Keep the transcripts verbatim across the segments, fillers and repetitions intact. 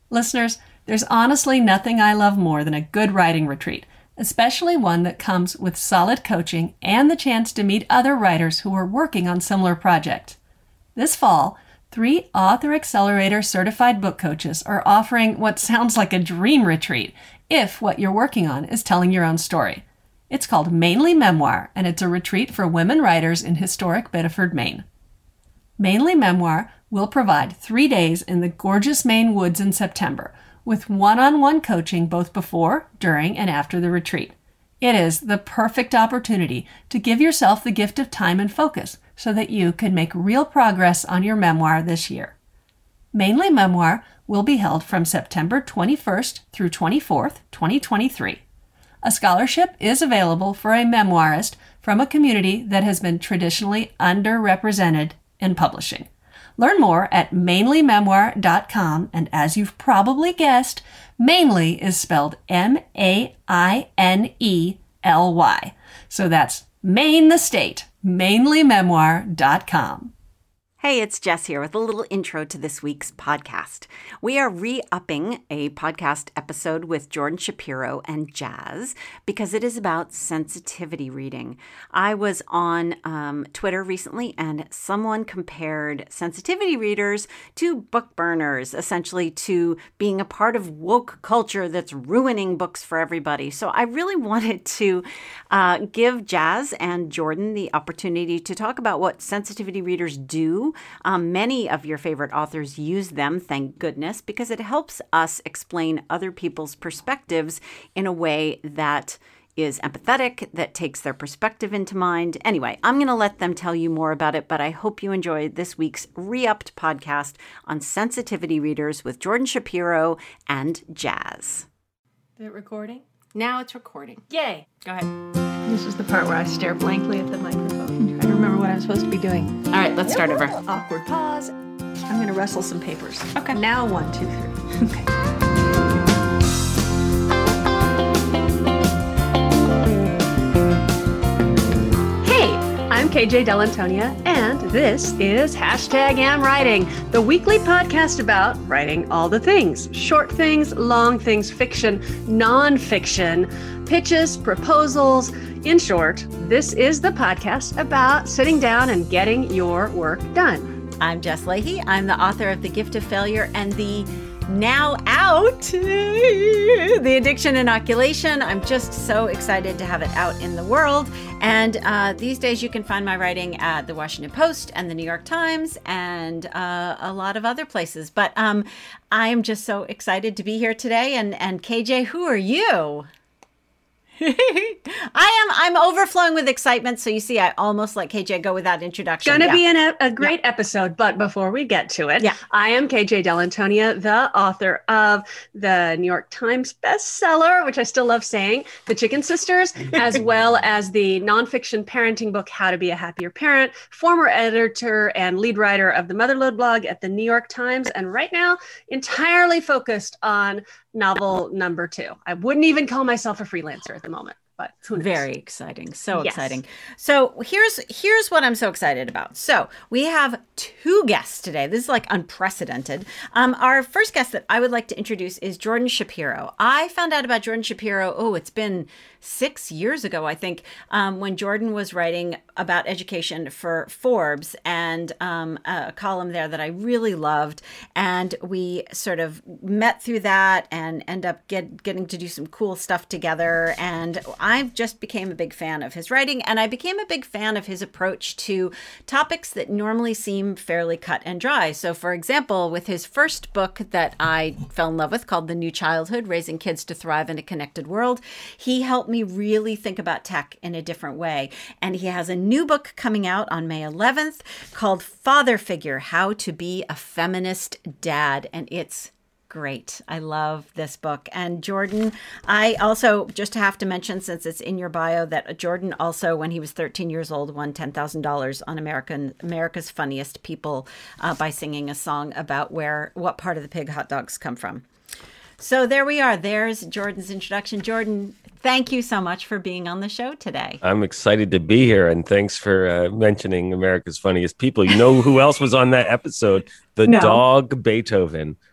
Listeners, there's honestly nothing I love more than a good writing retreat, especially one that comes with solid coaching and the chance to meet other writers who are working on similar projects. This fall, three Author Accelerator certified book coaches are offering what sounds like a dream retreat if what you're working on is telling your own story. It's called Mainly Memoir, and it's a retreat for women writers in historic Biddeford, Maine. Mainly Memoir will provide three days in the gorgeous Maine woods in September, with one-on-one coaching both before, during, and after the retreat. It is the perfect opportunity to give yourself the gift of time and focus so that you can make real progress on your memoir this year. Mainly Memoir will be held from September twenty-first through twenty-fourth, twenty twenty-three. A scholarship is available for a memoirist from a community that has been traditionally underrepresented in publishing. Learn more at mainly memoir dot com, and as you've probably guessed, Mainly is spelled M A I N E L Y. So that's Maine the state, mainly memoir dot com. Hey, it's Jess here with a little intro to this week's podcast. We are re-upping a podcast episode with Jordan Shapiro and Jazz because it is about sensitivity reading. I was on um, Twitter recently and someone compared sensitivity readers to book burners, essentially to being a part of woke culture that's ruining books for everybody. So I really wanted to uh, give Jazz and Jordan the opportunity to talk about what sensitivity readers do. Um, many of your favorite authors use them, thank goodness, because it helps us explain other people's perspectives in a way that is empathetic, that takes their perspective into mind. Anyway, I'm going to let them tell you more about it, but I hope you enjoyed this week's re-upped podcast on sensitivity readers with Jordan Shapiro and Jazz. Is it recording? Now it's recording. Yay! Go ahead. This is the part where I stare blankly at the microphone. Try to remember what I'm supposed to be doing. All right, let's start over. Awkward pause. I'm going to rustle some papers. Okay. Now one, two, three. Okay. Hey, I'm K J Dell'Antonia, and this is Hashtag Am Writing, the weekly podcast about writing all the things. Short things, long things, fiction, nonfiction, pitches, proposals. In short, this is the podcast about sitting down and getting your work done. I'm Jess Leahy. I'm the author of The Gift of Failure and the now out The Addiction Inoculation. I'm just so excited to have it out in the world. And uh, these days you can find my writing at the Washington Post and the New York Times and uh, a lot of other places. But um, I am just so excited to be here today. And, and K J, who are you? I am. I'm overflowing with excitement. So you see, I almost let K J go without introduction. Going to yeah. be an, a great yeah. episode. But before we get to it, yeah. I am K J Dell'Antonia, the author of the New York Times bestseller, which I still love saying, The Chicken Sisters, as well as the nonfiction parenting book, How to Be a Happier Parent, former editor and lead writer of the Motherload blog at the New York Times, and right now entirely focused on novel number two. I wouldn't even call myself a freelancer at the moment, but who knows? Very exciting. So yes. exciting. So here's here's what I'm so excited about. So we have two guests today. This is like unprecedented. Um, our first guest that I would like to introduce is Jordan Shapiro. I found out about Jordan Shapiro, oh, it's been six years ago, I think, um, when Jordan was writing about education for Forbes and um, a column there that I really loved. And we sort of met through that and end up get, getting to do some cool stuff together. And I just became a big fan of his writing. And I became a big fan of his approach to topics that normally seem fairly cut and dry. So, for example, with his first book that I fell in love with called The New Childhood, Raising Kids to Thrive in a Connected World, he helped me really think about tech in a different way. And he has a new book coming out on May eleventh called Father Figure, How to Be a Feminist Dad. And it's great. I love this book. And Jordan, I also just have to mention, since it's in your bio, that Jordan also, when he was thirteen years old, won ten thousand dollars on American America's Funniest People uh, by singing a song about where, what part of the pig hot dogs come from. So there we are. There's Jordan's introduction. Jordan, thank you so much for being on the show today. I'm excited to be here, and thanks for uh, mentioning America's Funniest People. You know who else was on that episode? The no. dog Beethoven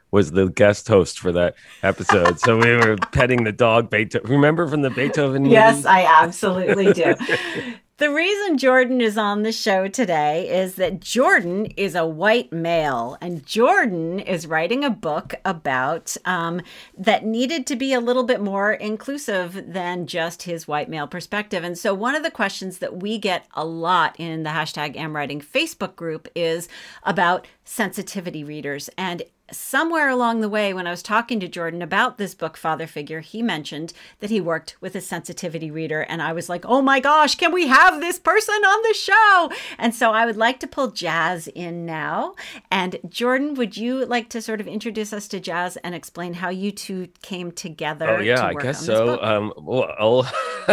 was the guest host for that episode. So we were petting the dog Beethoven. Remember from the Beethoven movie? Yes, I absolutely do. The reason Jordan is on the show today is that Jordan is a white male, and Jordan is writing a book about um, that needed to be a little bit more inclusive than just his white male perspective. And so one of the questions that we get a lot in the hashtag AmWriting Facebook group is about sensitivity readers. And somewhere along the way, when I was talking to Jordan about this book, Father Figure, he mentioned that he worked with a sensitivity reader. And I was like, oh my gosh, can we have this person on the show? And so I would like to pull Jazz in now. And Jordan, would you like to sort of introduce us to Jazz and explain how you two came together? Oh, yeah, to I work guess on this so. book? Um, well,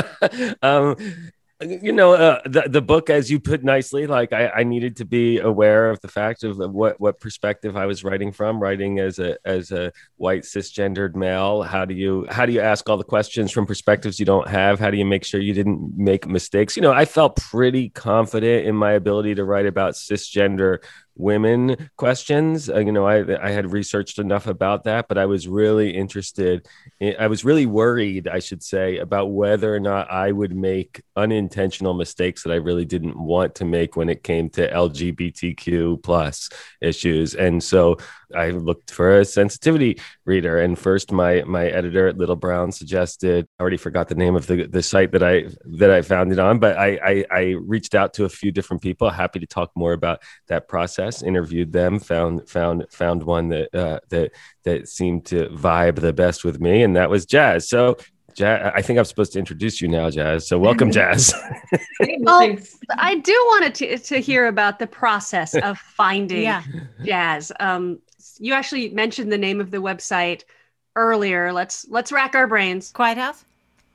um, you know, uh, the the book, as you put nicely, like I, I needed to be aware of the fact of what what perspective I was writing from. Writing as a as a white cisgendered male, how do you how do you ask all the questions from perspectives you don't have? How do you make sure you didn't make mistakes? You know, I felt pretty confident in my ability to write about cisgender women questions. Uh, you know, I I had researched enough about that, but I was really interested. In, I was really worried, I should say, about whether or not I would make unintentional mistakes that I really didn't want to make when it came to L G B T Q plus issues. And so I looked for a sensitivity reader. And first, my my editor at Little Brown suggested, I already forgot the name of the, the site that I that I found it on, but I, I I reached out to a few different people. Happy to talk more about that process. Interviewed them, found found found one that uh, that that seemed to vibe the best with me, and that was Jazz. So, Jazz, I think I'm supposed to introduce you now, Jazz. So, welcome, Jazz. Well, I do want to to hear about the process of finding Yeah. Jazz. Um, you actually mentioned the name of the website earlier. Let's let's rack our brains. Quiet House?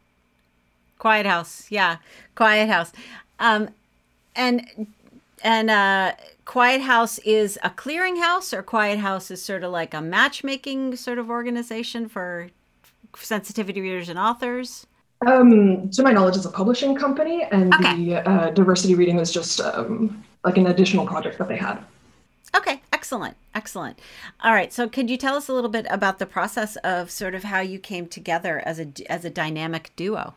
Quiet House. Yeah. Quiet House. Um, and and uh, Quiet House is a clearinghouse, or Quiet House is sort of like a matchmaking sort of organization for sensitivity readers and authors? Um, to my knowledge, it's a publishing company, and Okay. the uh, diversity reading was just um, like an additional project that they had. Okay, excellent, excellent. All right, so could you tell us a little bit about the process of sort of how you came together as a as a dynamic duo?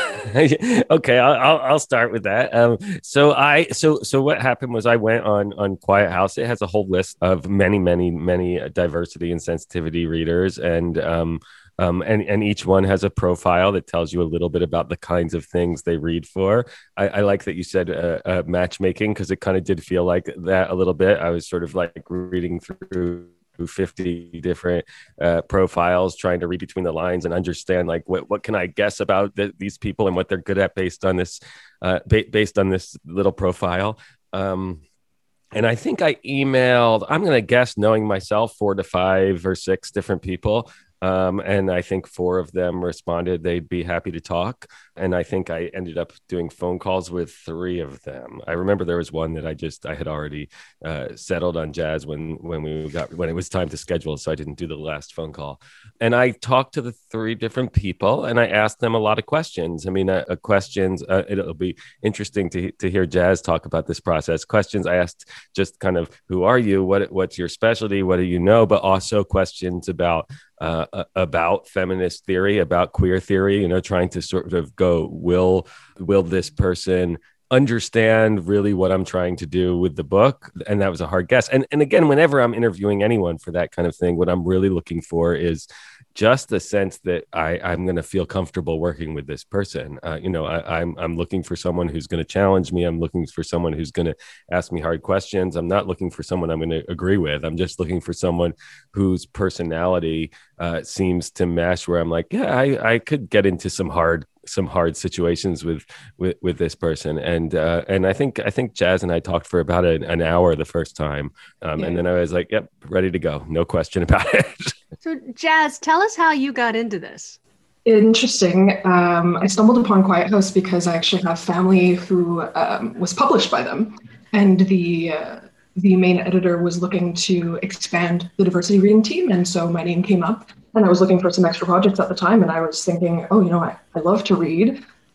Okay, I'll, I'll I'll start with that. Um, so I so so what happened was I went on on Quiet House. It has a whole list of many many many diversity and sensitivity readers, and um, um, and and each one has a profile that tells you a little bit about the kinds of things they read for. I, I like that you said uh, uh, matchmaking, because it kind of did feel like that a little bit. I was sort of like reading through fifty different uh, profiles, trying to read between the lines and understand like what, what can I guess about th- these people and what they're good at based on this uh, ba- based on this little profile. Um, and I think I emailed, I'm going to guess, knowing myself, four to five or six different people. Um, and I think four of them responded they'd be happy to talk. And I think I ended up doing phone calls with three of them. I remember there was one that I just, I had already uh, settled on Jazz when, when we got, when it was time to schedule. So I didn't do the last phone call. And I talked to the three different people and I asked them a lot of questions. I mean, uh, uh, questions, uh, it'll be interesting to, to hear Jazz talk about this process. Questions I asked just kind of, who are you? What, what's your specialty? What do you know? But also questions about Uh, about feminist theory, about queer theory, you know, trying to sort of go, will, will this person understand really what I'm trying to do with the book? And that was a hard guess. And, and again, whenever I'm interviewing anyone for that kind of thing, what I'm really looking for is just the sense that I, I'm going to feel comfortable working with this person. Uh, you know, I, I'm I'm looking for someone who's going to challenge me. I'm looking for someone who's going to ask me hard questions. I'm not looking for someone I'm going to agree with. I'm just looking for someone whose personality uh, seems to mesh, where I'm like, yeah, I, I could get into some hard some hard situations with with, with this person. And uh, and I think I think Jazz and I talked for about an, an hour the first time, um, Yeah. and then I was like, yep, ready to go, no question about it. So, Jazz, tell us how you got into this. Interesting. Um, I stumbled upon Quiet House because I actually have family who um, was published by them, and the uh, the main editor was looking to expand the diversity reading team, and so my name came up. And I was looking for some extra projects at the time, and I was thinking, oh, you know, I, I love to read.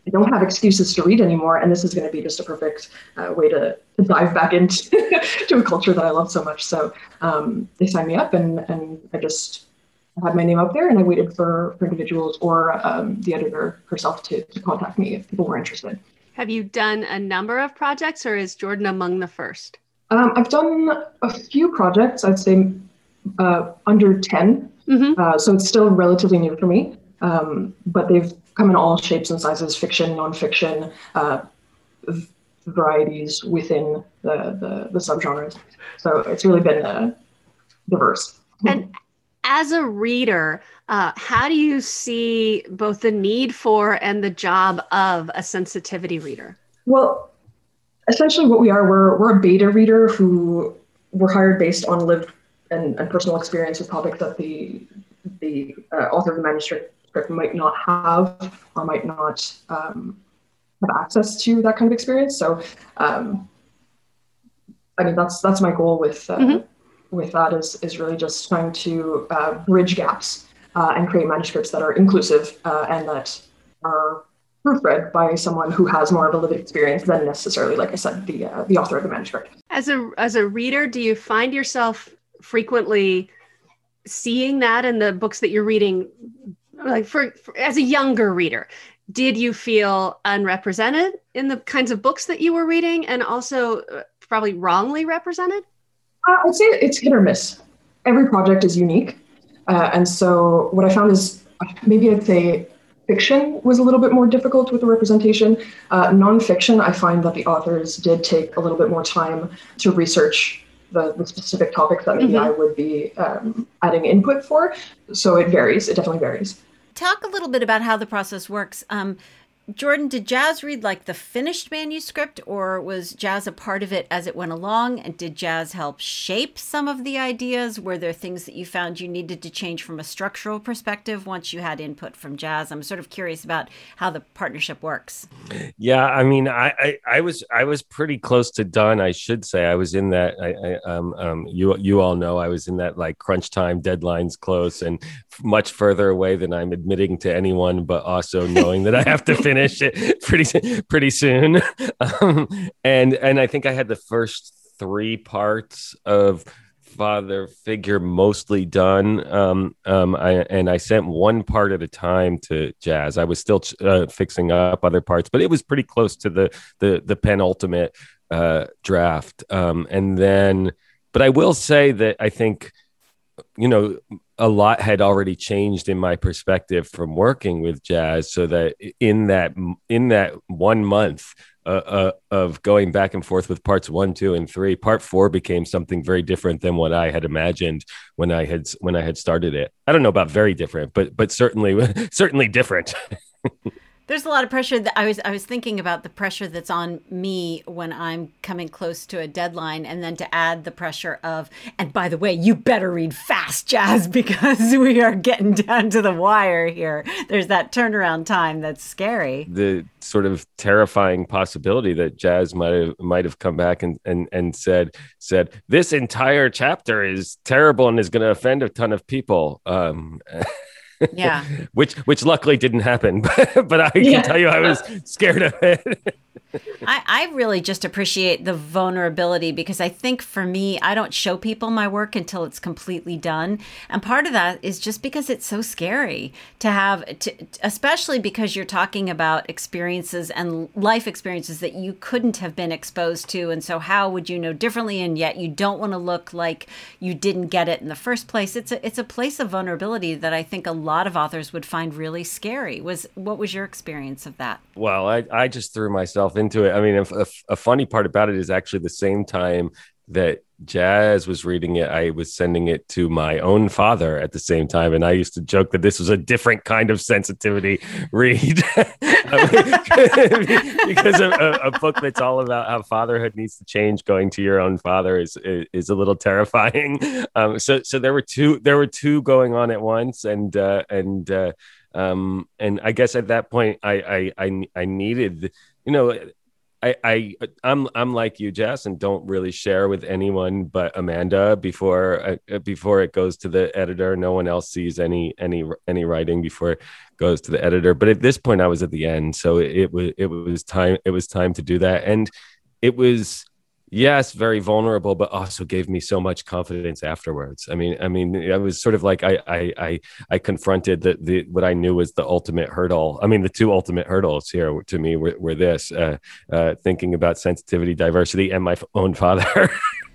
I don't have excuses to read anymore, and this is going to be just a perfect uh, way to, to dive back into to a culture that I love so much. So um, they signed me up, and and I just had my name up there, and I waited for, for individuals or um, the editor herself to, to contact me if people were interested. Have you done a number of projects, or is Jordan among the first? Um, I've done a few projects, I'd say uh, under ten. Mm-hmm. Uh, so it's still relatively new for me, um, but they've come in all shapes and sizes, fiction, nonfiction, uh, v- varieties within the, the, the subgenres. So it's really been uh, diverse. And as a reader, uh, how do you see both the need for and the job of a sensitivity reader? Well, essentially what we are, we're, we're a beta reader who were hired based on lived and, and personal experience with topics that the, the uh, author of the manuscript might not have or might not um, have access to that kind of experience. So, um, I mean, that's that's my goal with uh, mm-hmm. with that is is really just trying to uh, bridge gaps uh, and create manuscripts that are inclusive uh, and that are proofread by someone who has more of a lived experience than necessarily, like I said, the uh, the author of the manuscript. As a as a reader, do you find yourself frequently seeing that in the books that you're reading? Like for, for as a younger reader, did you feel unrepresented in the kinds of books that you were reading, and also uh, probably wrongly represented? Uh, I'd say it's hit or miss. Every project is unique. Uh, and so what I found is maybe I'd say fiction was a little bit more difficult with the representation. Uh, nonfiction, I find that the authors did take a little bit more time to research the, the specific topics that maybe mm-hmm. I would be um, adding input for. So it varies. It definitely varies. Talk a little bit about how the process works. Um, Jordan, did Jazz read like the finished manuscript, or was Jazz a part of it as it went along? And did Jazz help shape some of the ideas? Were there things that you found you needed to change from a structural perspective once you had input from Jazz? I'm sort of curious about how the partnership works. Yeah, I mean, I, I, I was I was pretty close to done. I should say I was in that. I, I, um, um, you you all know I was in that like crunch time, deadlines close, and much further away than I'm admitting to anyone, but also knowing that I have to finish it pretty pretty soon. Um, and and I think I had the first three parts of Father Figure mostly done. Um, um, I, and I sent one part at a time to Jazz. I was still uh, fixing up other parts, but it was pretty close to the the, the penultimate uh, draft. Um, and then, but I will say that I think, you know, a lot had already changed in my perspective from working with Jazz, so that in that in that one month uh, uh, of going back and forth with parts one, two, and three, part four became something very different than what I had imagined when I had when I had started it. I don't know about very different, but but certainly certainly different. There's a lot of pressure that I was I was thinking about the pressure that's on me when I'm coming close to a deadline, and then to add the pressure of, and by the way, you better read fast, Jazz, because we are getting down to the wire here. There's that turnaround time that's scary. The sort of terrifying possibility that Jazz might have might have come back and and and said said this entire chapter is terrible and is going to offend a ton of people. Um, Yeah. which which luckily didn't happen, but, but I can yeah. tell you I was scared of it. I, I really just appreciate the vulnerability, because I think for me, I don't show people my work until it's completely done. And part of that is just because it's so scary to have, to, especially because you're talking about experiences and life experiences that you couldn't have been exposed to. And so how would you know differently? And yet you don't want to look like you didn't get it in the first place. It's a, it's a place of vulnerability that I think a lot of authors would find really scary. Was what was your experience of that? Well, I, I just threw myself into it. I mean, a, a, a funny part about it is actually the same time that Jazz was reading it, I was sending it to my own father at the same time. And I used to joke that this was a different kind of sensitivity read because a, a, a book that's all about how fatherhood needs to change going to your own father is, is, is a little terrifying. Um, so, so there were two, there were two going on at once. And, uh, and, uh, um, and I guess at that point I, I, I, I needed, you know, I, I I'm I'm like you, Jess, and don't really share with anyone but Amanda before uh, before it goes to the editor. No one else sees any any any writing before it goes to the editor. But at this point, I was at the end, so it, it was it was time it was time to do that, and it was. Yes, very vulnerable, but also gave me so much confidence afterwards. I mean, I mean, I was sort of like I, I, I, I confronted the, the what I knew was the ultimate hurdle. I mean, the two ultimate hurdles here to me were, were this: uh, uh, thinking about sensitivity, diversity, and my own father.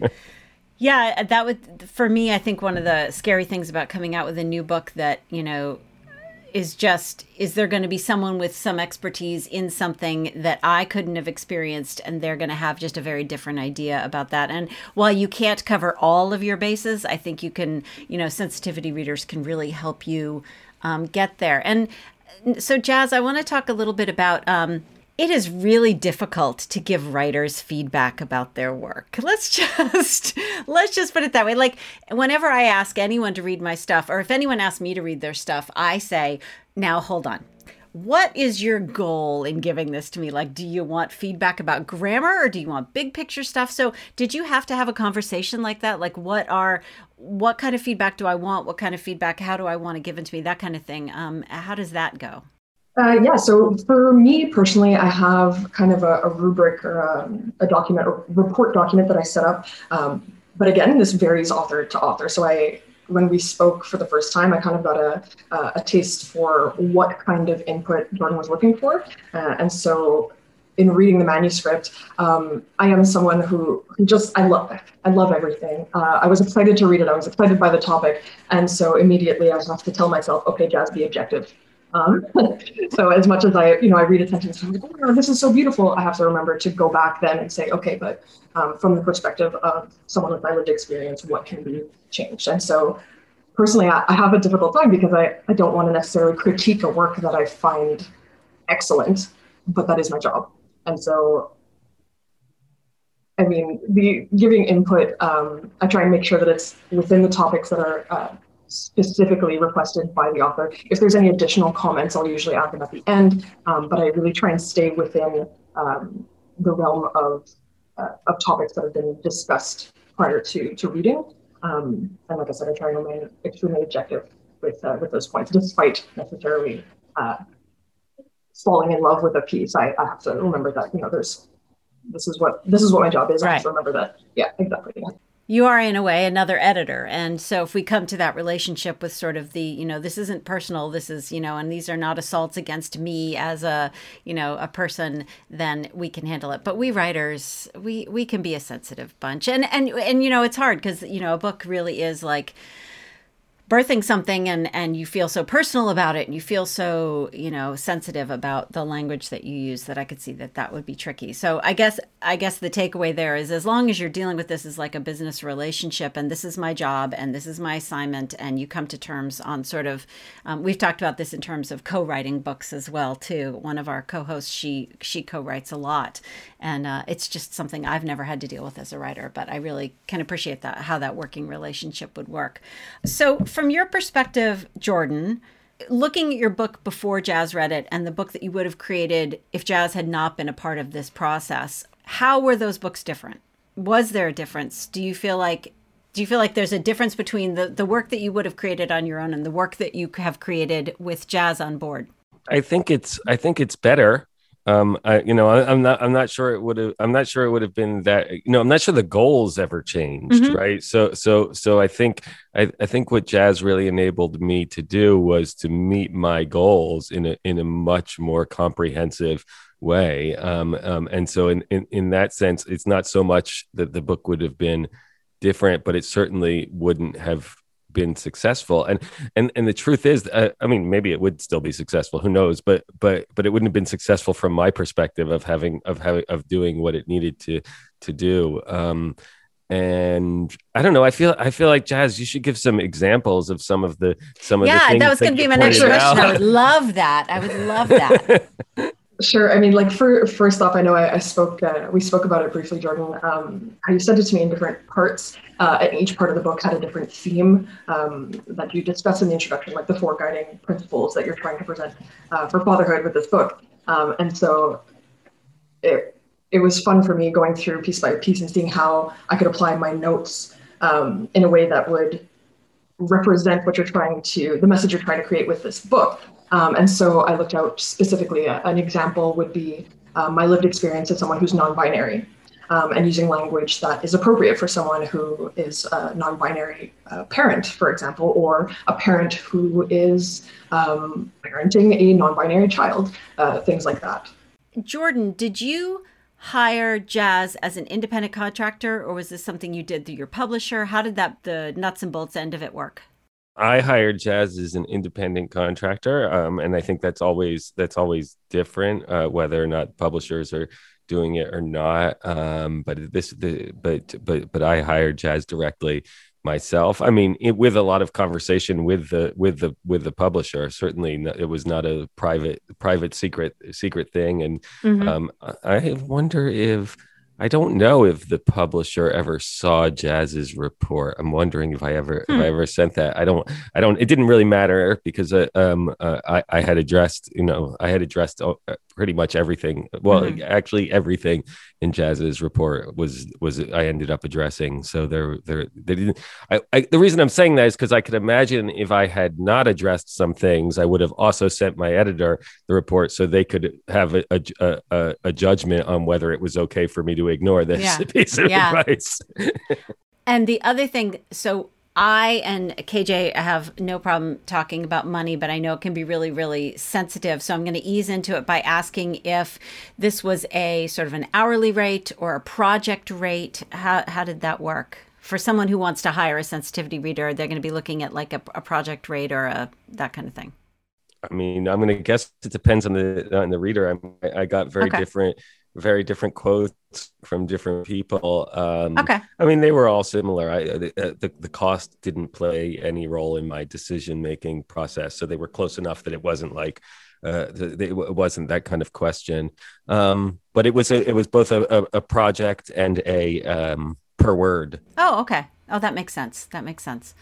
Yeah, that would for me. I think one of the scary things about coming out with a new book that you know. is just, is there going to be someone with some expertise in something that I couldn't have experienced, and they're going to have just a very different idea about that. And while you can't cover all of your bases, I think you can, you know, sensitivity readers can really help you um, get there. And so, Jazz, I want to talk a little bit about, um, it is really difficult to give writers feedback about their work. Let's just let's just put it that way. Like whenever I ask anyone to read my stuff, or if anyone asks me to read their stuff, I say, now hold on. What is your goal in giving this to me? Like, do you want feedback about grammar, or do you want big picture stuff? So did you have to have a conversation like that? Like what are, what kind of feedback do I want? What kind of feedback? How do I want it given to me? That kind of thing. Um, how does that go? Uh, yeah, so for me personally, I have kind of a, a rubric or a, a document, or report document that I set up. Um, but again, this varies author to author. So I, when we spoke for the first time, I kind of got a, a, a taste for what kind of input Jordan was looking for. Uh, and so in reading the manuscript, um, I am someone who just, I love it. I love everything. Uh, I was excited to read it. I was excited by the topic. And so immediately I have to tell myself, okay, Jazz, be objective. Um, so as much as I, you know, I read a sentence and I'm like, oh, this is so beautiful, I have to remember to go back then and say, okay, but um, from the perspective of someone with my lived experience, what can be changed? And so personally, I, I have a difficult time because I, I don't want to necessarily critique a work that I find excellent, but that is my job. And so, I mean, the giving input, um, I try and make sure that it's within the topics that are uh, specifically requested by the author. If there's any additional comments, I'll usually add them at the end, um, but I really try and stay within um, the realm of uh, of topics that have been discussed prior to to reading. Um, and like I said, I try and remain extremely objective with uh, with those points, despite necessarily uh, falling in love with a piece. I, I have to remember that, you know, there's this is what this is what my job is. Right. I have to remember that. Yeah, exactly. Yeah. You are, in a way, another editor. And so if we come to that relationship with sort of the, you know, this isn't personal, this is, you know, and these are not assaults against me as a, you know, a person, then we can handle it. But we writers, we, we can be a sensitive bunch. And, and, and, you know, it's hard because, you know, a book really is like birthing something, and, and you feel so personal about it, and you feel so, you know, sensitive about the language that you use, that I could see that that would be tricky. So I guess, I guess the takeaway there is, as long as you're dealing with this as like a business relationship, and this is my job, and this is my assignment, and you come to terms on sort of, um, we've talked about this in terms of co-writing books as well, too. One of our co-hosts, she, she co-writes a lot, and uh, it's just something I've never had to deal with as a writer, but I really can appreciate that, how that working relationship would work. So from your perspective, Jordan, looking at your book before Jazz read it and the book that you would have created if Jazz had not been a part of this process, how were those books different? Was there a difference? Do you feel like do you feel like there's a difference between the, the work that you would have created on your own and the work that you have created with Jazz on board? I think it's I think it's better. Um, I, you know, I, I'm not, I'm not sure it would have, I'm not sure it would have been that, you know, I'm not sure the goals ever changed. Mm-hmm. Right. So, so, so I think, I, I think what Jazz really enabled me to do was to meet my goals in a, in a much more comprehensive way. Um, um, and so in, in, in that sense, it's not so much that the book would have been different, but it certainly wouldn't have been successful. And and and the truth is, uh, I mean, maybe it would still be successful, who knows, but but but it wouldn't have been successful from my perspective of having of having of doing what it needed to to do. Um and I don't know, I feel I feel like, Jazz, you should give some examples of some of the some of yeah, the things that was going to be my next question. I would love that. I would love that. Sure. I mean, like, for first off, I know I, I spoke, uh, we spoke about it briefly, Jordan, um, how you sent it to me in different parts, uh, and each part of the book had a different theme um, that you discussed in the introduction, like the four guiding principles that you're trying to present uh, for fatherhood with this book. Um, and so it, it was fun for me going through piece by piece and seeing how I could apply my notes um, in a way that would represent what you're trying to, the message you're trying to create with this book. Um, and so I looked out specifically, uh, an example would be uh, my lived experience as someone who's non-binary, um, and using language that is appropriate for someone who is a non-binary uh, parent, for example, or a parent who is um, parenting a non-binary child, uh, things like that. Jordan, did you hire Jazz as an independent contractor, or was this something you did through your publisher? How did that, the nuts and bolts end of it, work? I hired Jazz as an independent contractor, um, and I think that's always that's always different, uh, whether or not publishers are doing it or not. Um, but this, the, but but but I hired Jazz directly myself. I mean, it, with a lot of conversation with the with the with the publisher. Certainly, no, it was not a private private secret secret thing. And mm-hmm. um, I wonder if. I don't know if the publisher ever saw Jazz's report. I'm wondering if I ever hmm. if I ever sent that. I don't. I don't. It didn't really matter because uh, um uh, I I had addressed you know I had addressed uh, pretty much everything. Well, mm-hmm. actually everything in Jazz's report was was I ended up addressing. So there there they didn't. I, I the reason I'm saying that is because I could imagine if I had not addressed some things, I would have also sent my editor the report so they could have a a, a, a judgment on whether it was okay for me to ignore this yeah. piece of yeah. advice. And the other thing, so I and K J have no problem talking about money, but I know it can be really, really sensitive. So I'm going to ease into it by asking if this was a sort of an hourly rate or a project rate. How how did that work? For someone who wants to hire a sensitivity reader, they're going to be looking at like a, a project rate or a that kind of thing. I mean, I'm going to guess it depends on the on the reader. I I got very okay. different. very different quotes from different people. Um, okay. I mean, they were all similar. I, the, the, the cost didn't play any role in my decision-making process. So they were close enough that it wasn't like, uh, the, it wasn't that kind of question. Um, but it was, a, it was both a, a, a project and a um, per word. Oh, okay. Oh, that makes sense. That makes sense.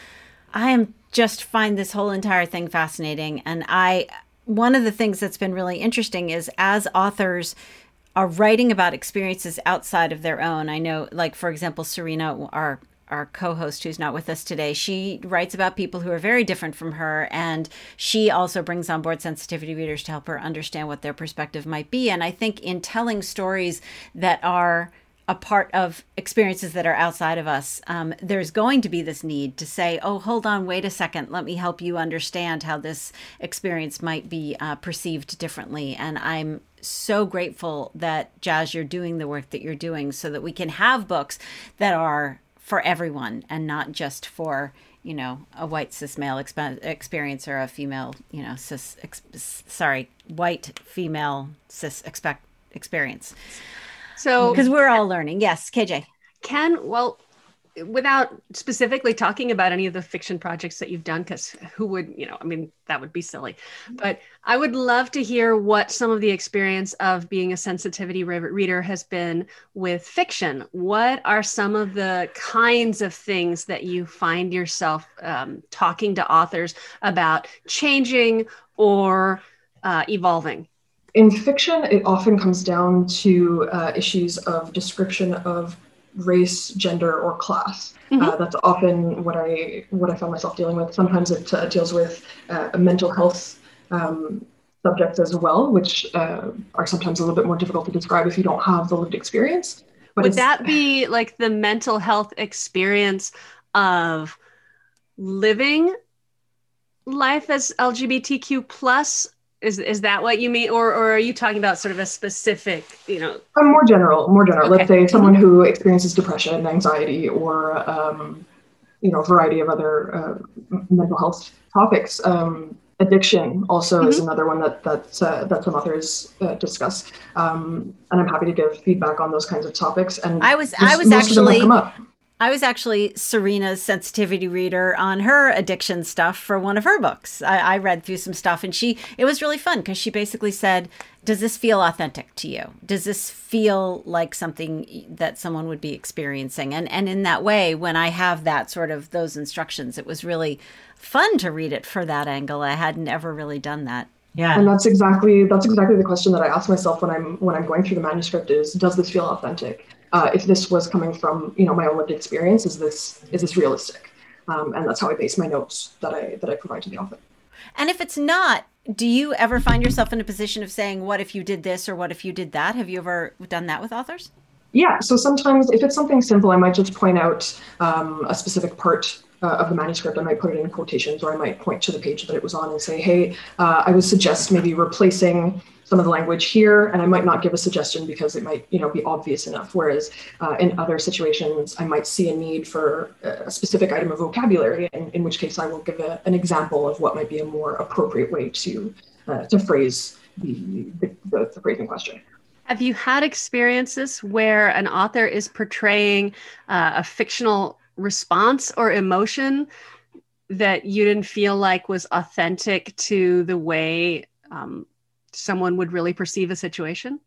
I am just find this whole entire thing fascinating. And I, one of the things that's been really interesting is as authors are writing about experiences outside of their own. I know, like, for example, Serena, our our co-host who's not with us today, she writes about people who are very different from her. And she also brings on board sensitivity readers to help her understand what their perspective might be. And I think in telling stories that are a part of experiences that are outside of us, um, there's going to be this need to say, oh, hold on, wait a second. Let me help you understand how this experience might be uh, perceived differently. And I'm so grateful that, Jazz, you're doing the work that you're doing so that we can have books that are for everyone and not just for, you know, a white cis male exp- experience or a female, you know, cis, ex- sorry, white female cis expect experience. So, because we're all learning. Yes, K J. Can, well, without specifically talking about any of the fiction projects that you've done, because who would, you know, I mean, that would be silly. But I would love to hear what some of the experience of being a sensitivity reader has been with fiction. What are some of the kinds of things that you find yourself um, talking to authors about changing or uh, evolving? In fiction, it often comes down to uh, issues of description of race, gender, or class. Mm-hmm. Uh, that's often what I what I found myself dealing with. Sometimes it uh, deals with uh, mental health um, subjects as well, which uh, are sometimes a little bit more difficult to describe if you don't have the lived experience. But would that be like the mental health experience of living life as L G B T Q plus? Is is that what you mean? Or or are you talking about sort of a specific, you know? Uh, more general, more general. Okay. Let's say someone who experiences depression, anxiety, or, um, you know, a variety of other uh, mental health topics. Um, addiction also mm-hmm. is another one that, that, uh, that some authors uh, discuss. Um, and I'm happy to give feedback on those kinds of topics. And I was, I was actually... I was actually Serena's sensitivity reader on her addiction stuff for one of her books. I, I read through some stuff and she, it was really fun because she basically said, does this feel authentic to you? Does this feel like something that someone would be experiencing? And and in that way, when I have that sort of those instructions, it was really fun to read it for that angle. I hadn't ever really done that. Yeah. And that's exactly that's exactly the question that I ask myself when I'm when I'm going through the manuscript is, does this feel authentic? Uh, if this was coming from, you know, my own lived experience, is this is this realistic? Um, and that's how I base my notes that I that I provide to the author. And if it's not, do you ever find yourself in a position of saying, what if you did this or what if you did that? Have you ever done that with authors? Yeah, so sometimes if it's something simple, I might just point out um, a specific part uh, of the manuscript. I might put it in quotations, or I might point to the page that it was on and say, hey, uh, I would suggest maybe replacing some of the language here, and I might not give a suggestion because it might, you know, be obvious enough. Whereas uh, in other situations, I might see a need for a specific item of vocabulary, and in which case I will give a, an example of what might be a more appropriate way to uh, to phrase the, the, the, the phrasing question. Have you had experiences where an author is portraying uh, a fictional response or emotion that you didn't feel like was authentic to the way um, someone would really perceive a situation?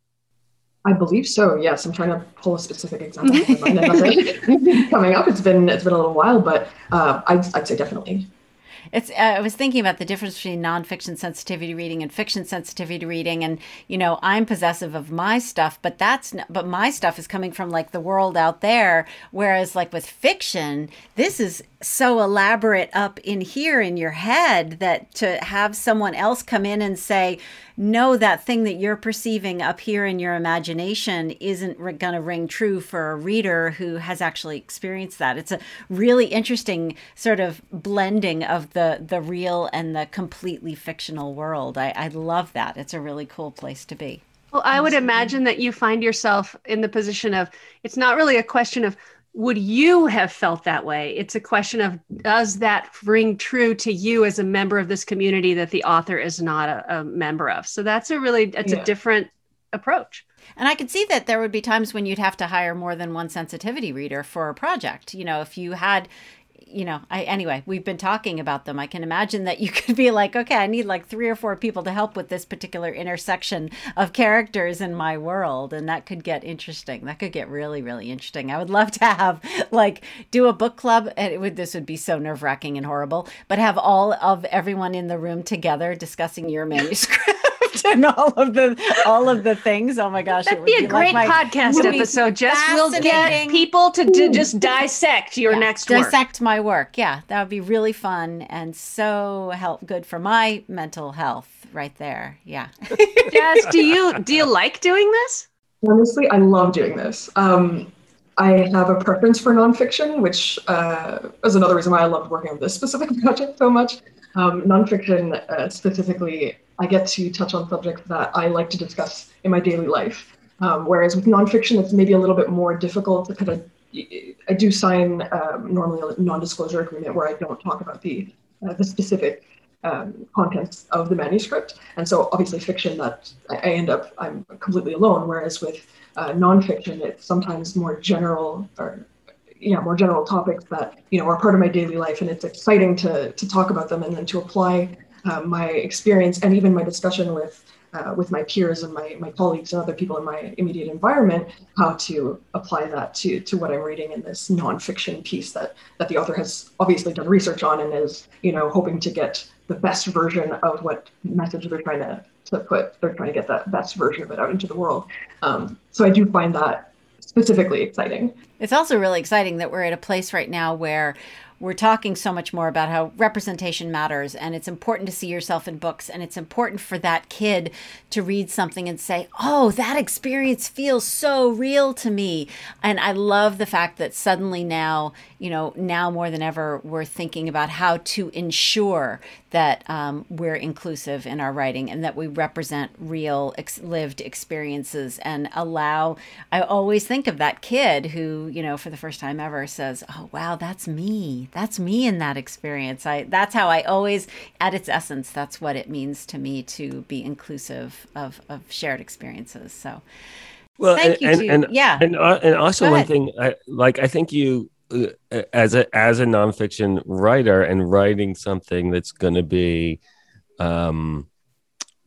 I believe so. Yes, I'm trying to pull a specific example in my mind. Nothing coming up. It's been it's been a little while, but uh, I'd I'd say definitely. It's, uh, I was thinking about the difference between nonfiction sensitivity reading and fiction sensitivity reading. And, you know, I'm possessive of my stuff, but that's, n- but my stuff is coming from like the world out there. Whereas like with fiction, this is so elaborate up in here in your head that to have someone else come in and say, no, that thing that you're perceiving up here in your imagination isn't r- going to ring true for a reader who has actually experienced that. It's a really interesting sort of blending of the, the real and the completely fictional world. I, I love that. It's a really cool place to be. Well, I would imagine that you find yourself in the position of, it's not really a question of, would you have felt that way? It's a question of, does that ring true to you as a member of this community that the author is not a, a member of? So that's a really, it's yeah. a different approach. And I could see that there would be times when you'd have to hire more than one sensitivity reader for a project. You know, if you had, you know, I, anyway, we've been talking about them. I can imagine that you could be like, okay, I need like three or four people to help with this particular intersection of characters in my world. And that could get interesting. That could get really, really interesting. I would love to have like do a book club. And it would, this would be so nerve wracking and horrible, but have all of everyone in the room together discussing your manuscript. And all of the all of the things. Oh my gosh, that'd be a be great like my, podcast episode. Just we'll get people to, to just dissect your yeah, next dissect work. Dissect my work. Yeah, that would be really fun and so help good for my mental health. Right there. Yeah. Jazz, do you do you like doing this? Honestly, I love doing this. Um, I have a preference for nonfiction, which uh, is another reason why I loved working on this specific project so much. Um, nonfiction uh, specifically, I get to touch on subjects that I like to discuss in my daily life. Um, whereas with nonfiction, it's maybe a little bit more difficult to kind of, I do sign um, normally a non-disclosure agreement where I don't talk about the uh, the specific um, contents of the manuscript. And so obviously fiction that I, I end up, I'm completely alone. Whereas with uh, nonfiction, it's sometimes more general or yeah, more general topics that, you know, are part of my daily life. And it's exciting to to talk about them and then to apply uh, my experience and even my discussion with uh, with my peers and my, my colleagues and other people in my immediate environment, how to apply that to to what I'm reading in this nonfiction piece that that the author has obviously done research on and is, you know, hoping to get the best version of what message they're trying to, to put. They're trying to get that best version of it out into the world. Um, so I do find that specifically exciting. It's also really exciting that we're at a place right now where we're talking so much more about how representation matters, and it's important to see yourself in books, and it's important for that kid to read something and say, oh, that experience feels so real to me. And I love the fact that suddenly now, you know, now more than ever, we're thinking about how to ensure that um, we're inclusive in our writing and that we represent real ex- lived experiences and allow, I always think of that kid who, you know, for the first time ever says, oh, wow, that's me. That's me in that experience. I, that's how I always, at its essence, that's what it means to me to be inclusive of, of shared experiences. So well, thank and, you. And, to, and, yeah. And, uh, and also one thing, I, like, I think you, uh, as a, as a nonfiction writer and writing something that's going to be um,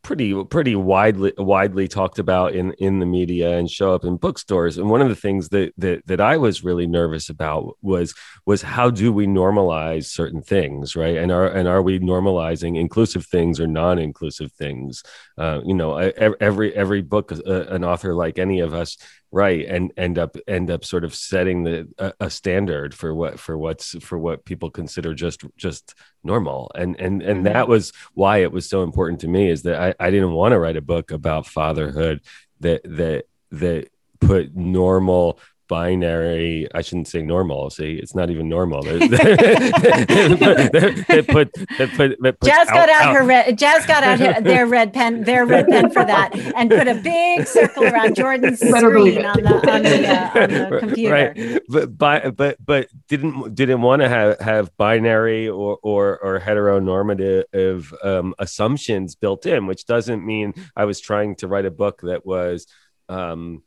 pretty pretty widely widely talked about in in the media and show up in bookstores. And one of the things that that that I was really nervous about was was how do we normalize certain things, right? And are and are we normalizing inclusive things or non-inclusive things? Uh, you know, every every book uh, an author like any of us write and end up end up sort of setting the a, a standard for what for what's for what people consider just just normal. And and and that was why it was so important to me, is that I, I didn't want to write a book about fatherhood that that that put normal binary, I shouldn't say normal, see, it's not even normal. They put, they put, they put, they put Jazz got out, out her red, Jazz got out her, their red pen, their red pen for that, and put a big circle around Jordan's screen on the on the, uh, on the computer. Right, but but but but didn't didn't want to have have binary or or or heteronormative um, assumptions built in, which doesn't mean I was trying to write a book that was um,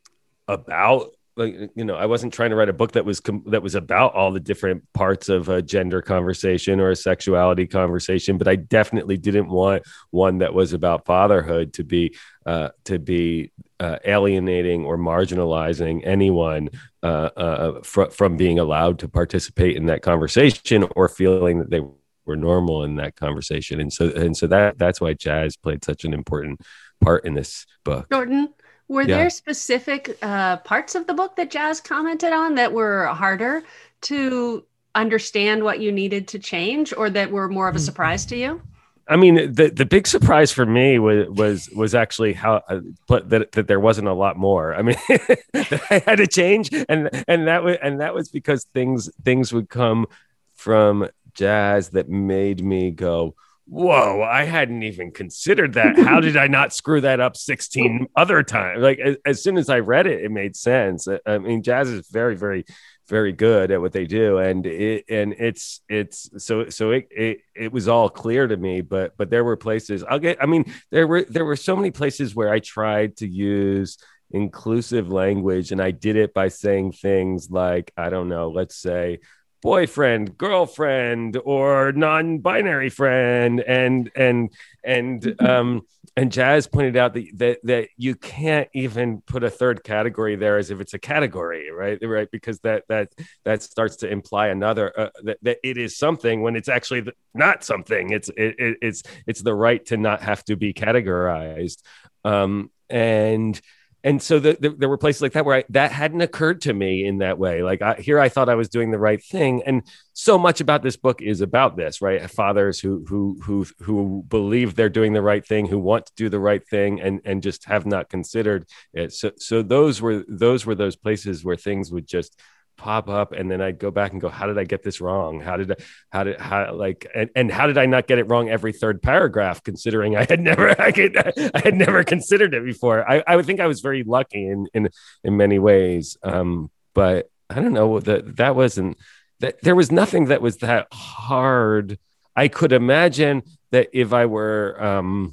about. Like, you know, I wasn't trying to write a book that was com- that was about all the different parts of a gender conversation or a sexuality conversation, but I definitely didn't want one that was about fatherhood to be uh, to be uh, alienating or marginalizing anyone uh, uh, fr- from being allowed to participate in that conversation or feeling that they were normal in that conversation. And so and so that that's why jazz played such an important part in this book. Jordan, were Yeah. there specific uh, parts of the book that Jazz commented on that were harder to understand what you needed to change, or that were more of a surprise to you? I mean, the, the big surprise for me was was was actually how uh, that that there wasn't a lot more. I mean, I had to change, and and that was and that was because things things would come from Jazz that made me go, whoa, I hadn't even considered that. How did I not screw that up sixteen other times? Like, as, as soon as I read it, it made sense. I mean, Jazz is very, very, very good at what they do. And it, and it's, it's, so, so it, it, it was all clear to me, but, but there were places I'll get, I mean, there were, there were so many places where I tried to use inclusive language, and I did it by saying things like, I don't know, let's say, boyfriend, girlfriend, or non-binary friend, and and and um and Jazz pointed out that that that you can't even put a third category there as if it's a category, right? Right, because that that that starts to imply another uh, that, that it is something when it's actually not something. It's it, it, it's it's the right to not have to be categorized, um and. And so the, the, there were places like that where I, that hadn't occurred to me in that way. Like I, here, I thought I was doing the right thing, and so much about this book is about this, right? Fathers who who who who believe they're doing the right thing, who want to do the right thing, and and just have not considered it. So so those were those were those places where things would just pop up, and then I'd go back and go, how did I get this wrong? How did I, how did, how, like, and, and how did I not get it wrong every third paragraph, considering I had never, I, could, I had never considered it before. I, I would think I was very lucky in, in, in many ways. Um, but I don't know, that that wasn't, that there was nothing that was that hard. I could imagine that if I were, um,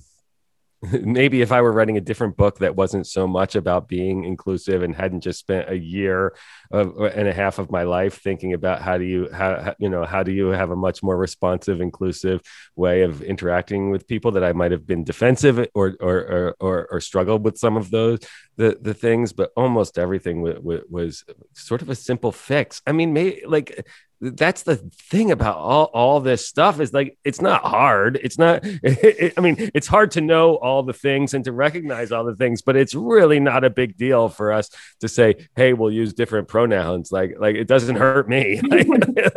maybe if I were writing a different book that wasn't so much about being inclusive and hadn't just spent a year of, and a half of my life thinking about how do you, how, you know, how do you have a much more responsive, inclusive way of interacting with people, that I might have been defensive or, or, or, or, or struggled with some of those, the, the things, but almost everything w- w- was sort of a simple fix. I mean, maybe like, that's the thing about all, all this stuff is like, it's not hard. It's not, it, it, I mean, it's hard to know all the things and to recognize all the things, but it's really not a big deal for us to say, hey, we'll use different pronouns. Like, like it doesn't hurt me. like,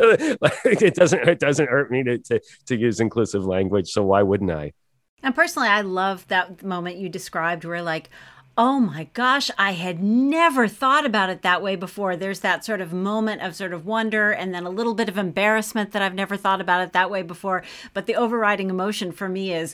it doesn't, it doesn't hurt me to, to, to use inclusive language. So why wouldn't I? And personally, I love that moment you described where like, oh my gosh, I had never thought about it that way before. There's that sort of moment of sort of wonder and then a little bit of embarrassment that I've never thought about it that way before. But the overriding emotion for me is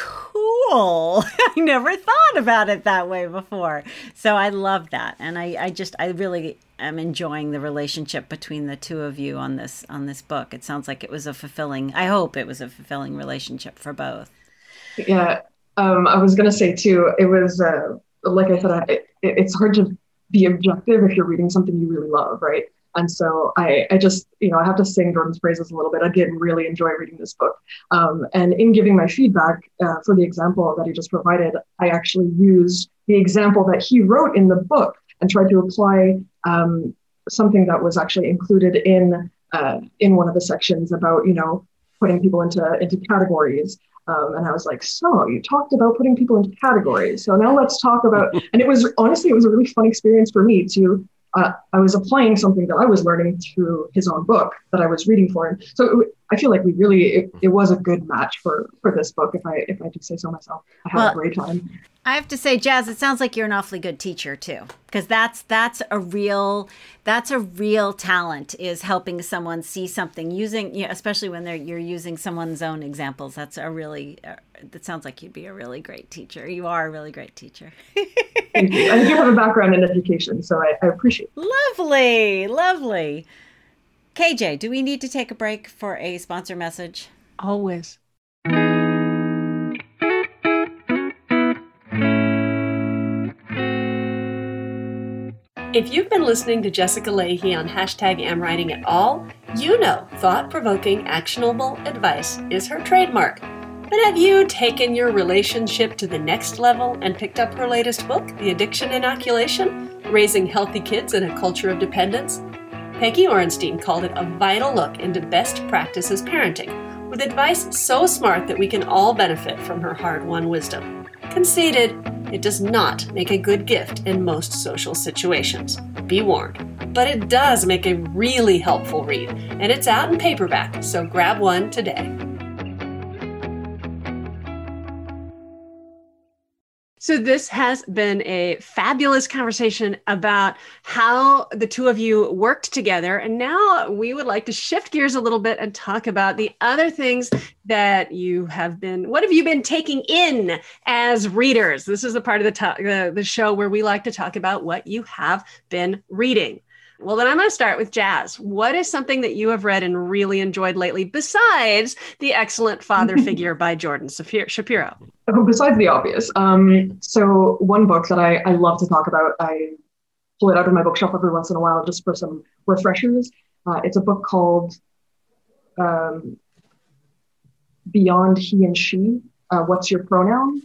cool. I never thought about it that way before. So I love that. And I, I just, I really am enjoying the relationship between the two of you on this, on this book. It sounds like it was a fulfilling, I hope it was a fulfilling relationship for both. Yeah. Um, I was going to say too, it was, uh, like I said, I, it, it's hard to be objective if you're reading something you really love, right? And so I, I just, you know, I have to sing Jordan's praises a little bit. I did really enjoy reading this book. Um, and in giving my feedback uh, for the example that he just provided, I actually used the example that he wrote in the book and tried to apply um, something that was actually included in uh, in one of the sections about, you know, putting people into into categories. Um, and I was like, so you talked about putting people into categories. So now let's talk about, and it was, honestly, it was a really fun experience for me to, uh, I was applying something that I was learning through his own book that I was reading for him. So it, I feel like we really, it, it was a good match for, for this book. If I, if I do say so myself, I had well, a great time. I have to say, Jazz, it sounds like you're an awfully good teacher too, because that's that's a real that's a real talent, is helping someone see something using, you know, especially when they're you're using someone's own examples. That's a really uh, that sounds like you'd be a really great teacher. You are a really great teacher. Thank you. I do have a background in education, so I, I appreciate it. Lovely, lovely. K J, do we need to take a break for a sponsor message? Always. If you've been listening to Jessica Lahey on hashtag AmWriting at all, you know thought-provoking, actionable advice is her trademark. But have you taken your relationship to the next level and picked up her latest book, The Addiction Inoculation? Raising Healthy Kids in a Culture of Dependence? Peggy Orenstein called it a vital look into best practices parenting, with advice so smart that we can all benefit from her hard-won wisdom. Conceded, it does not make a good gift in most social situations. Be warned. But it does make a really helpful read, and it's out in paperback, so grab one today. So this has been a fabulous conversation about how the two of you worked together. And now we would like to shift gears a little bit and talk about the other things that you have been, what have you been taking in as readers? This is the part of the, to- the, the show where we like to talk about what you have been reading. Well, then I'm going to start with Jazz. What is something that you have read and really enjoyed lately, besides The Excellent Father Figure by Jordan Shapiro? Besides the obvious. Um, so one book that I, I love to talk about, I pull it out of my bookshelf every once in a while just for some refreshers. Uh, it's a book called um, Beyond He and She, uh, What's Your Pronoun?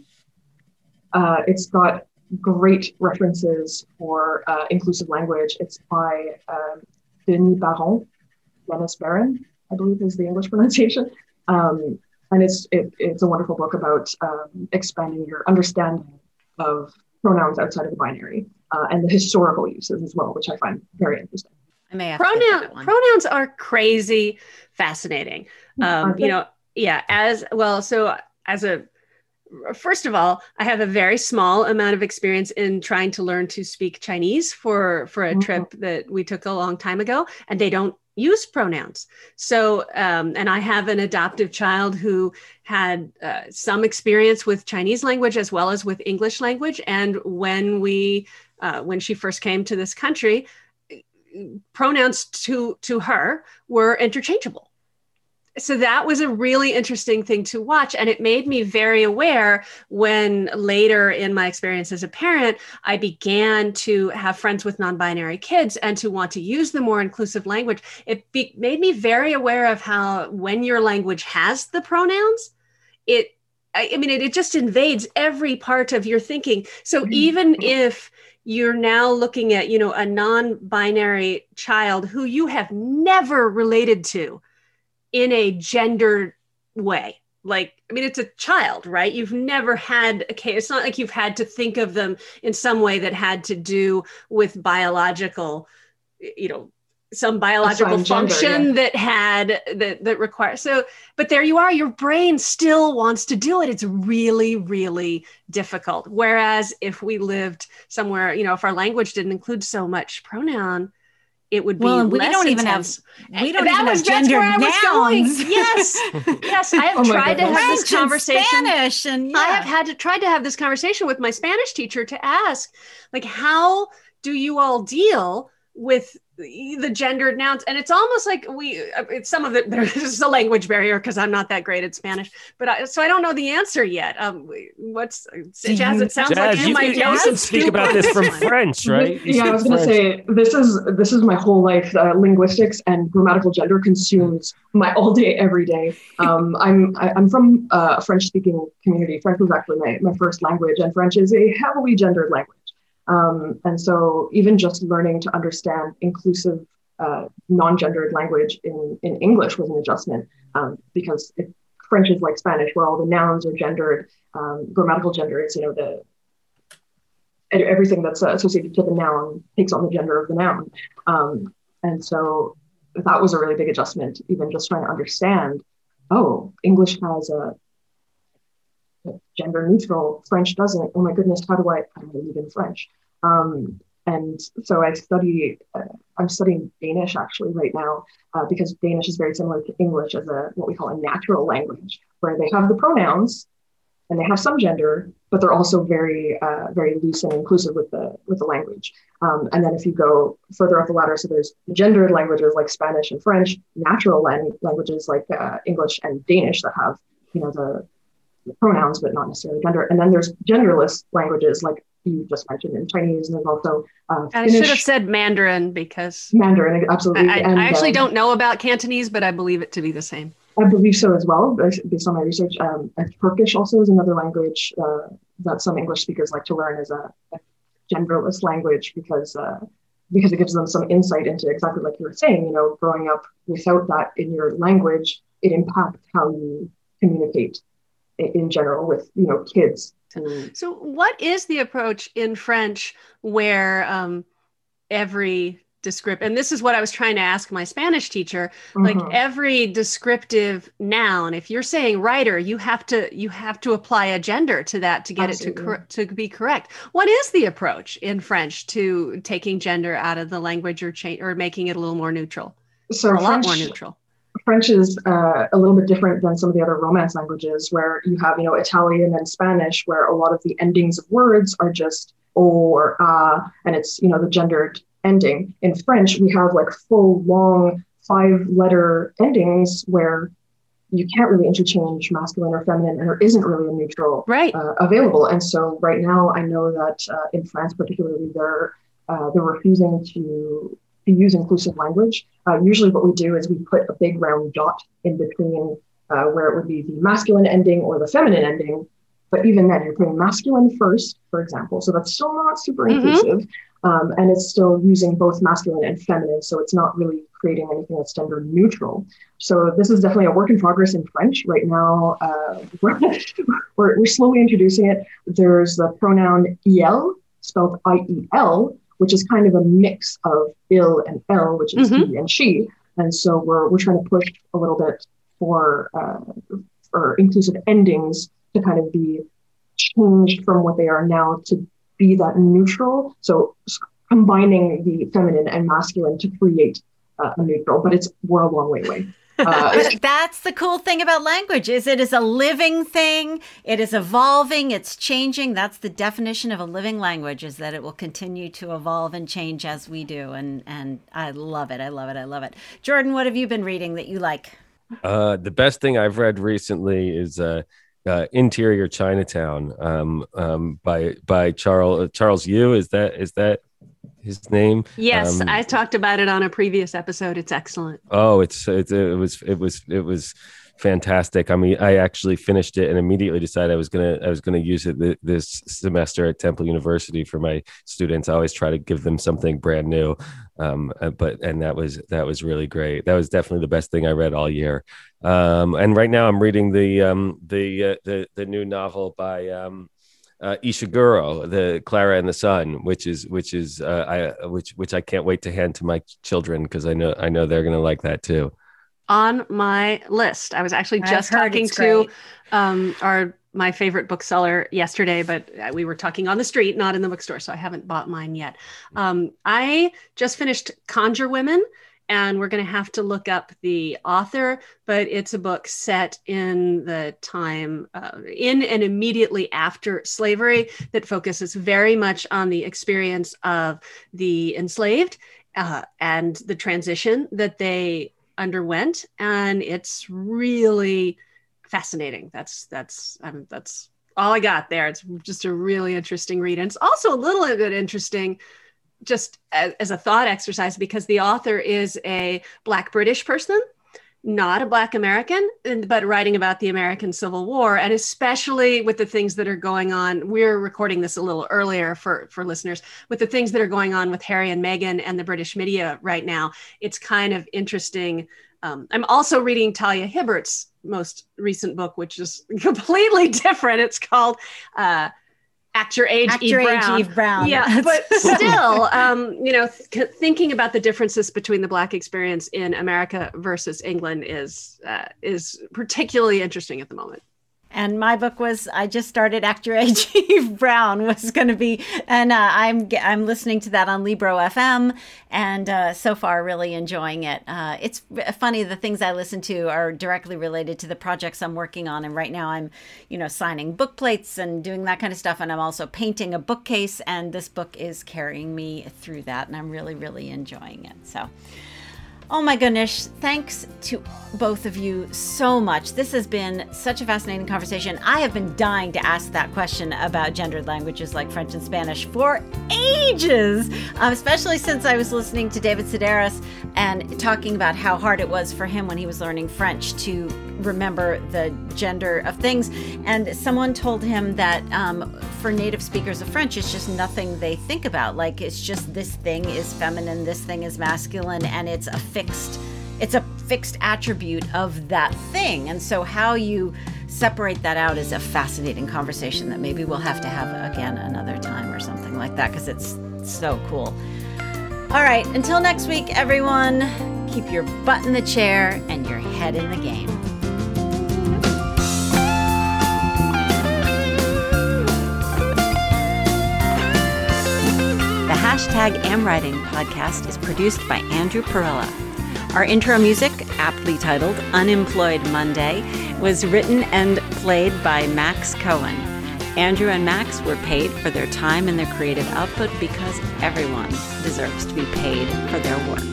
Uh, it's got great references for uh, inclusive language. It's by um, Denis Baron, Dennis Barron, I believe is the English pronunciation. Um, and it's it, it's a wonderful book about um, expanding your understanding of pronouns outside of the binary uh, and the historical uses as well, which I find very interesting. I may have Pronoun, pronouns are crazy fascinating. Um, you know, yeah, as well. So as a First of all, I have a very small amount of experience in trying to learn to speak Chinese for, for a mm-hmm. trip that we took a long time ago, and they don't use pronouns. So, um, and I have an adoptive child who had uh, some experience with Chinese language as well as with English language. And when we, uh, when she first came to this country, pronouns to, to her were interchangeable. So that was a really interesting thing to watch. And it made me very aware when later in my experience as a parent, I began to have friends with non-binary kids and to want to use the more inclusive language. It be- made me very aware of how when your language has the pronouns, it, I, I mean, it, it just invades every part of your thinking. So even if you're now looking at, you know, a non-binary child who you have never related to in a gendered way. Like, I mean, it's a child, right? You've never had a case. It's not like you've had to think of them in some way that had to do with biological, you know, some biological function gender, yeah. that had, that, that requires. So, but there you are, your brain still wants to do it. It's really, really difficult. Whereas if we lived somewhere, you know, if our language didn't include so much pronoun, it would be well, we less don't intense. even have we don't that even was, have gendered that's where I nouns. was going. Yes, yes. I have oh tried to have French this conversation. And Spanish and yeah. I have had to try to have this conversation with my Spanish teacher to ask, like, how do you all deal with the, the gendered nouns, and it's almost like we, it's some of it, there's a language barrier because I'm not that great at Spanish, but I, so I don't know the answer yet. Um, what's, Jazz, it sounds Jazz, like you, you, might you know. should speak about this from French, right? You Yeah, I was speak going to French. say this is this is my whole life. Uh, linguistics and grammatical gender consumes my all day, every day. Um, I'm I, I'm from uh, a French-speaking community. French was actually my, my first language, and French is a heavily gendered language. Um, and so even just learning to understand inclusive, uh, non-gendered language in, in English was an adjustment, um, because it, French is like Spanish, where all the nouns are gendered. Um, grammatical gender is, you know, the everything that's associated to the noun takes on the gender of the noun. Um, and so that was a really big adjustment, even just trying to understand, oh, English has a, a gender neutral, French doesn't. Oh my goodness, how do I, how do I read in French? Um, and so I study, uh, I'm studying Danish actually right now, uh, because Danish is very similar to English as a, what we call a natural language, where they have the pronouns and they have some gender, but they're also very, uh, very loose and inclusive with the with the language. Um, and then if you go further up the ladder, so there's gendered languages like Spanish and French, natural lang- languages like uh, English and Danish that have, you know, the, the pronouns, but not necessarily gender. And then there's genderless languages like you just mentioned in Chinese, and there's also uh, I Finnish, should have said Mandarin because Mandarin, absolutely. I, I, and, I actually uh, don't know about Cantonese, but I believe it to be the same. I believe so as well, based on my research. Um, and Turkish also is another language uh, that some English speakers like to learn as a, a genderless language, because uh, because it gives them some insight into exactly like you were saying, you know, growing up without that in your language, it impacts how you communicate in, in general with, you know, kids. So what is the approach in French where um, every descriptive, and this is what I was trying to ask my Spanish teacher, Mm-hmm. like every descriptive noun, if you're saying writer, you have to you have to apply a gender to that to get Absolutely. it to cor- to be correct. What is the approach in French to taking gender out of the language or cha- or making it a little more neutral, So or a lot French, more neutral? French is uh, a little bit different than some of the other Romance languages, where you have, you know, Italian and Spanish, where a lot of the endings of words are just o or a, and it's, you know, the gendered ending. In French, we have like full, long, five-letter endings where you can't really interchange masculine or feminine, and there isn't really a neutral Right. uh, available. And so right now, I know that uh, in France, particularly, they're uh, they're refusing to to use inclusive language. Uh, usually what we do is we put a big round dot in between uh, where it would be the masculine ending or the feminine ending. But even then, you're putting masculine first, for example. So that's still not super Mm-hmm. inclusive. Um, and it's still using both masculine and feminine. So it's not really creating anything that's gender neutral. So this is definitely a work in progress in French right now. Uh, we're, we're, we're slowly introducing it. There's the pronoun il, spelled I E L, which is kind of a mix of il and el, which is Mhm. he and she. And so we're we're trying to push a little bit for uh, for inclusive endings to kind of be changed from what they are now to be that neutral. So s- combining the feminine and masculine to create uh, a neutral, but it's we're a long way away. Uh, But that's the cool thing about language is it is a living thing. It is evolving. It's changing. That's the definition of a living language, is that it will continue to evolve and change as we do. And and I love it. I love it. I love it. Jordan, what have you been reading that you like? Uh, the best thing I've read recently is uh, uh, Interior Chinatown um, um, by by Charles Charles Yu. Is that is that his name? Yes, Um, I talked about it on a previous episode. It's excellent. Oh, it's, it's it was it was it was fantastic. I mean, I actually finished it and immediately decided I was gonna I was gonna use it th- this semester at Temple University for my students. I always try to give them something brand new, um, uh, but and that was that was really great. That was definitely the best thing I read all year. Um, and right now I'm reading the um, the uh, the the new novel by. Um, Uh, Ishiguro, the Clara and the Sun, which is which is uh, I which which I can't wait to hand to my children because I know I know they're gonna like that too. On my list, I was actually I've just heard talking it's to great. um, our my favorite bookseller yesterday, but we were talking on the street, not in the bookstore, so I haven't bought mine yet. Um, I just finished Conjure Women. And we're going to have to look up the author, but it's a book set in the time, uh, in and immediately after slavery, that focuses very much on the experience of the enslaved uh, and the transition that they underwent. And it's really fascinating. That's, that's, um, that's all I got there. It's just a really interesting read. And it's also a little bit interesting just as, as a thought exercise, because the author is a Black British person, not a Black American, but writing about the American Civil War, and especially with the things that are going on. We're recording this a little earlier for, for listeners, with the things that are going on with Harry and Meghan and the British media right now. It's kind of interesting. Um, I'm also reading Talia Hibbert's most recent book, which is completely different. It's called uh, Act Your Age, Act Eve Your Brown. Age, Eve Brown. Yeah, but still, um, you know, th- thinking about the differences between the Black experience in America versus England is uh, is particularly interesting at the moment. And my book was, I just started Act Your Age, Eve Brown was going to be, and uh, I'm I'm listening to that on Libro F M, and uh, so far really enjoying it. Uh, it's funny, the things I listen to are directly related to the projects I'm working on, and right now I'm, you know, signing book plates and doing that kind of stuff, and I'm also painting a bookcase, and this book is carrying me through that, and I'm really, really enjoying it. So. Oh my goodness, thanks to both of you so much. This has been such a fascinating conversation. I have been dying to ask that question about gendered languages like French and Spanish for ages, um, especially since I was listening to David Sedaris and talking about how hard it was for him when he was learning French to remember the gender of things. And someone told him that um, for native speakers of French, it's just nothing they think about. Like, it's just this thing is feminine, this thing is masculine, and it's a fixed, it's a fixed attribute of that thing. And so how you separate that out is a fascinating conversation that maybe we'll have to have again another time or something like that, because it's so cool. All right, until next week, everyone, keep your butt in the chair and your head in the game. The Hashtag AmWriting podcast is produced by Andrew Perella. Our intro music, aptly titled Unemployed Monday, was written and played by Max Cohen. Andrew and Max were paid for their time and their creative output because everyone deserves to be paid for their work.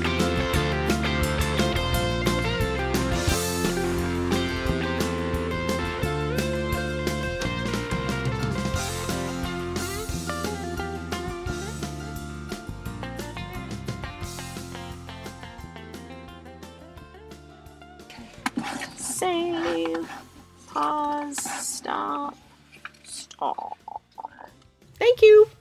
Save, pause, stop, stop. Thank you.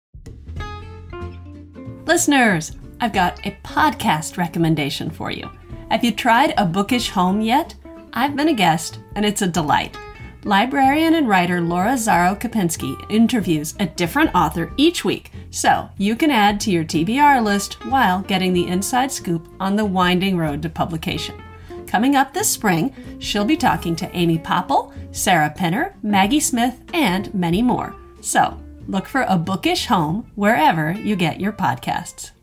Listeners, I've got a podcast recommendation for you. Have you tried A Bookish Home yet? I've been a guest, and it's a delight. Librarian and writer Laura Zaro Kopinski interviews a different author each week, so you can add to your T B R list while getting the inside scoop on the winding road to publication. Coming up this spring, she'll be talking to Amy Popple, Sarah Penner, Maggie Smith, and many more. So, look for A Bookish Home wherever you get your podcasts.